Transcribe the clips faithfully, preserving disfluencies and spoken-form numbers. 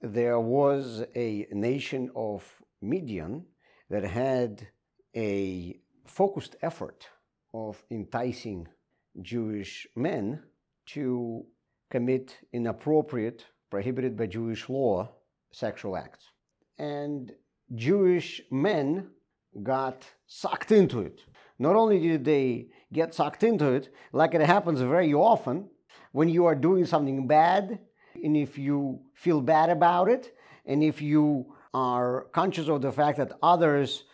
there was a nation of Midian that had a focused effort of enticing Jewish men to commit inappropriate, prohibited by Jewish law, sexual acts. And Jewish men got sucked into it. Not only did they get sucked into it, like it happens very often when you are doing something bad, and if you feel bad about it, and if you are conscious of the fact that others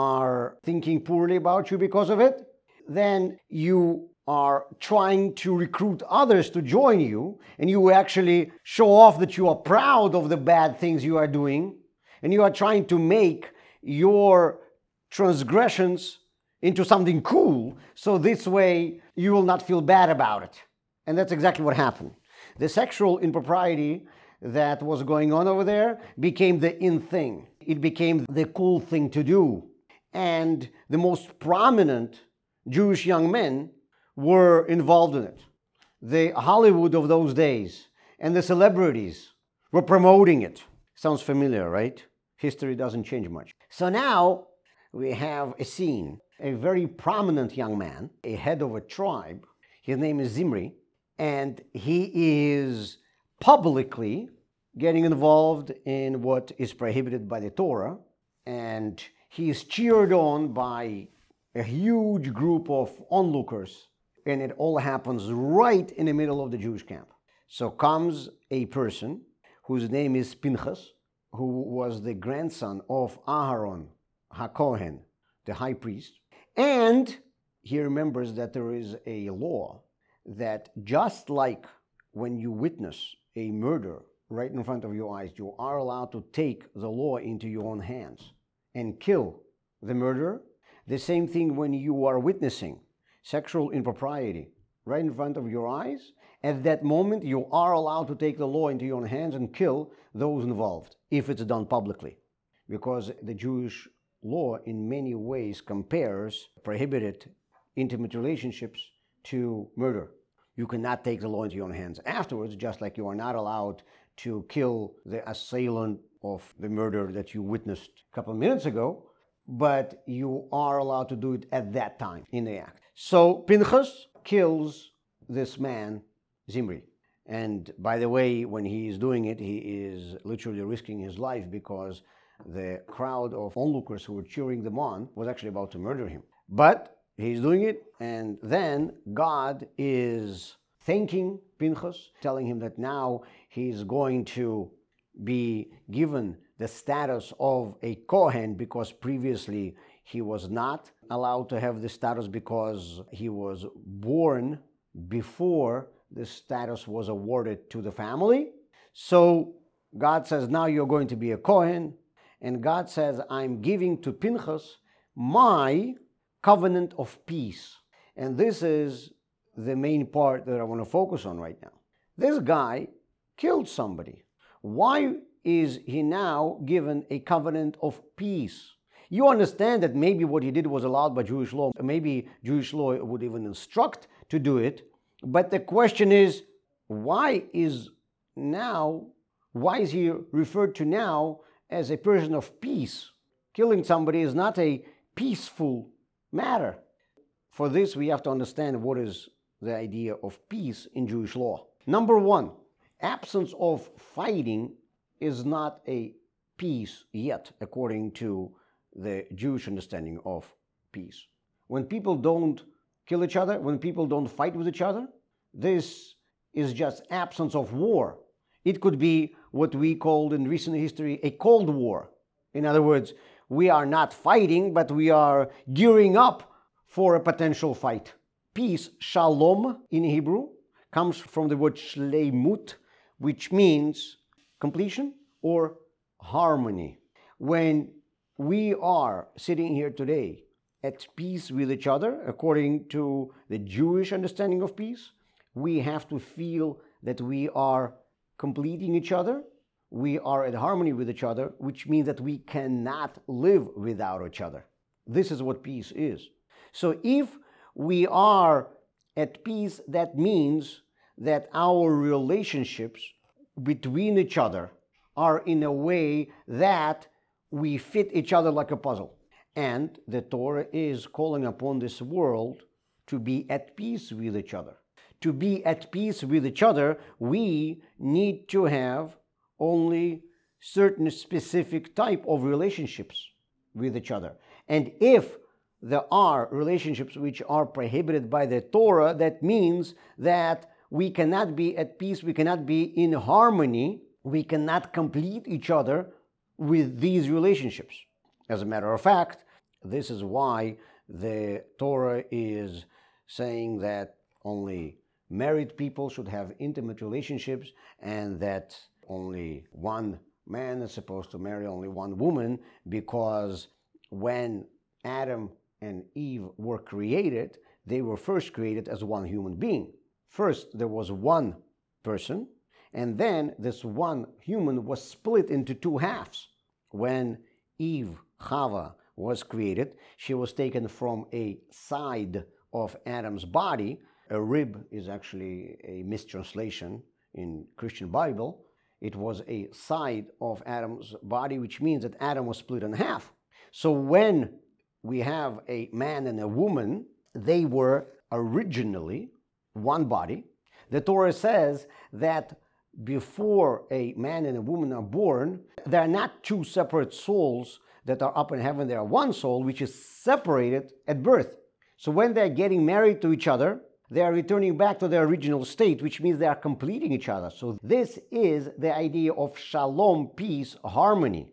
are thinking poorly about you because of it, then you are trying to recruit others to join you, and you actually show off that you are proud of the bad things you are doing, and you are trying to make your transgressions into something cool, so this way you will not feel bad about it. And that's exactly what happened. The sexual impropriety that was going on over there became the in thing. It became the cool thing to do. And the most prominent Jewish young men were involved in it. The Hollywood of those days and the celebrities were promoting it. Sounds familiar, right? History doesn't change much. So now we have a scene. A very prominent young man, a head of a tribe. His name is Zimri, and he is publicly getting involved in what is prohibited by the Torah, and he is cheered on by a huge group of onlookers, and it all happens right in the middle of the Jewish camp. So comes a person whose name is Pinchas, who was the grandson of Aharon HaKohen, the high priest. And he remembers that there is a law that just like when you witness a murder right in front of your eyes, you are allowed to take the law into your own hands and kill the murderer. The same thing when you are witnessing sexual impropriety right in front of your eyes. At that moment, you are allowed to take the law into your own hands and kill those involved, if it's done publicly. Because the Jewish law in many ways compares prohibited intimate relationships to murder. You cannot take the law into your own hands afterwards, just like you are not allowed to kill the assailant of the murder that you witnessed a couple of minutes ago, but you are allowed to do it at that time in the act. So Pinchas kills this man, Zimri. And by the way, when he is doing it, he is literally risking his life because the crowd of onlookers who were cheering them on was actually about to murder him. But he's doing it, and then God is thanking Pinchas, telling him that now he's going to be given the status of a Kohen, because previously he was not allowed to have this status because he was born before the status was awarded to the family. So God says, now you're going to be a Kohen. And God says, I'm giving to Pinchas my covenant of peace. And this is the main part that I want to focus on right now. This guy killed somebody. Why is he now given a covenant of peace? You understand that maybe what he did was allowed by Jewish law. Maybe Jewish law would even instruct to do it. But the question is, why is now, why is he referred to now as a person of peace? Killing somebody is not a peaceful matter. For this, we have to understand what is the idea of peace in Jewish law. Number one, absence of fighting is not a peace yet, according to the Jewish understanding of peace. When people don't kill each other, when people don't fight with each other, this is just absence of war. It could be what we called in recent history a Cold War. In other words, we are not fighting, but we are gearing up for a potential fight. Peace, shalom in Hebrew, comes from the word shleimut, which means completion or harmony. When we are sitting here today at peace with each other, according to the Jewish understanding of peace, we have to feel that we are completing each other, we are at harmony with each other, which means that we cannot live without each other. This is what peace is. So if we are at peace, that means that our relationships between each other are in a way that we fit each other like a puzzle. And the Torah is calling upon this world to be at peace with each other. To be at peace with each other, we need to have only certain specific type of relationships with each other. And if there are relationships which are prohibited by the Torah, that means that we cannot be at peace, we cannot be in harmony, we cannot complete each other with these relationships. As a matter of fact, this is why the Torah is saying that only married people should have intimate relationships, and that only one man is supposed to marry only one woman, because when Adam and Eve were created, they were first created as one human being. First, there was one person, and then this one human was split into two halves. When Eve, Chava, was created, she was taken from a side of Adam's body. A rib is actually a mistranslation in Christian Bible. It was a side of Adam's body, which means that Adam was split in half. So when we have a man and a woman, they were originally one body. The Torah says that before a man and a woman are born, they are not two separate souls that are up in heaven. They are one soul, which is separated at birth. So when they're getting married to each other, they are returning back to their original state, which means they are completing each other. So this is the idea of shalom, peace, harmony.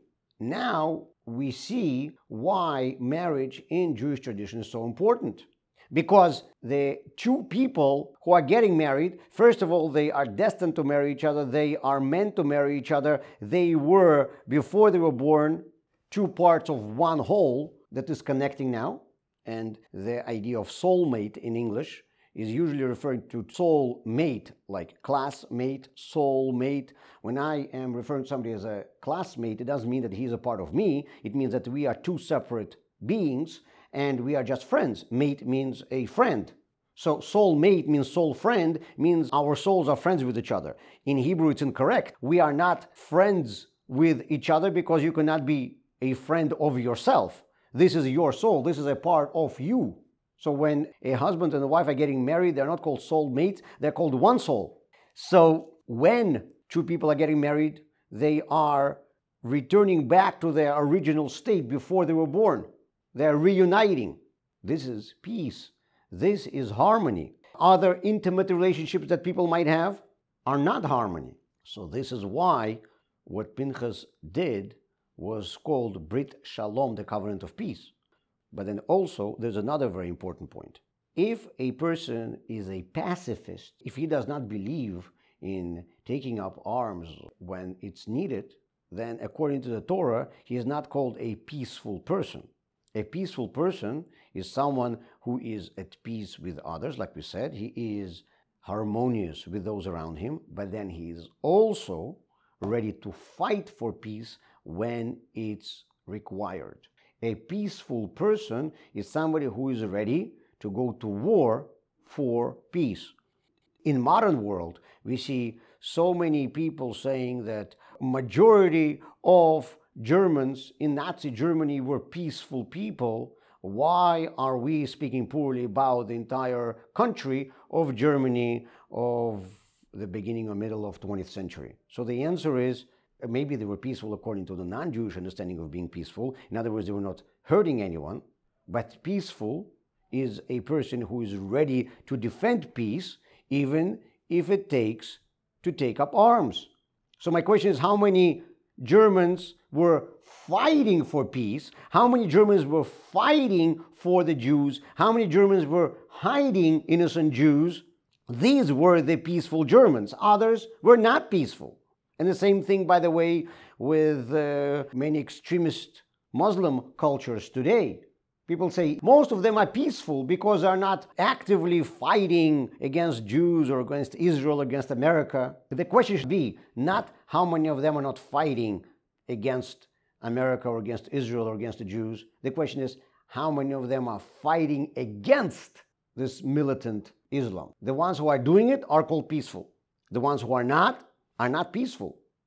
Now we see why marriage in Jewish tradition is so important. Because the two people who are getting married, first of all, they are destined to marry each other. They are meant to marry each other. They were, before they were born, two parts of one whole that is connecting now. And the idea of soulmate in English is usually referring to soul mate, like classmate, soulmate. When I am referring to somebody as a classmate, it doesn't mean that he's a part of me. It means that we are two separate beings and we are just friends. Mate means a friend. So soulmate means soul friend, means our souls are friends with each other. In Hebrew, it's incorrect. We are not friends with each other because you cannot be a friend of yourself. This is your soul. This is a part of you. So when a husband and a wife are getting married, they're not called soulmates, they're called one soul. So when two people are getting married, they are returning back to their original state before they were born. They're reuniting. This is peace. This is harmony. Other intimate relationships that people might have are not harmony. So this is why what Pinchas did was called Brit Shalom, the covenant of peace. But then also, there's another very important point. If a person is a pacifist, if he does not believe in taking up arms when it's needed, then according to the Torah, he is not called a peaceful person. A peaceful person is someone who is at peace with others, like we said. He is harmonious with those around him, but then he is also ready to fight for peace when it's required. A peaceful person is somebody who is ready to go to war for peace. In modern world, we see so many people saying that majority of Germans in Nazi Germany were peaceful people. Why are we speaking poorly about the entire country of Germany of the beginning or middle of twentieth century? So the answer is, maybe they were peaceful according to the non-Jewish understanding of being peaceful. In other words, they were not hurting anyone. But peaceful is a person who is ready to defend peace, even if it takes to take up arms. So my question is, how many Germans were fighting for peace? How many Germans were fighting for the Jews? How many Germans were hiding innocent Jews? These were the peaceful Germans. Others were not peaceful. And the same thing, by the way, with uh, many extremist Muslim cultures today. People say most of them are peaceful because they're not actively fighting against Jews or against Israel, against America. The question should be not how many of them are not fighting against America or against Israel or against the Jews. The question is how many of them are fighting against this militant Islam. The ones who are doing it are called peaceful. The ones who are not are not peaceful.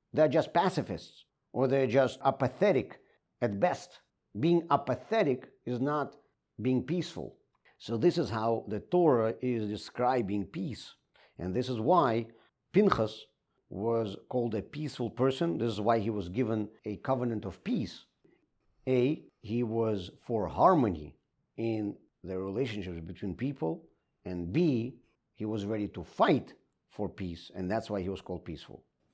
they're just pacifists or they're just apathetic at best. Being apathetic is not being peaceful. So this is how the Torah is describing peace. And this is why Pinchas was called a peaceful person. This is why he was given a covenant of peace. A, he was for harmony in the relationships between people. And B, he was ready to fight for peace. And that's why he was called peaceful.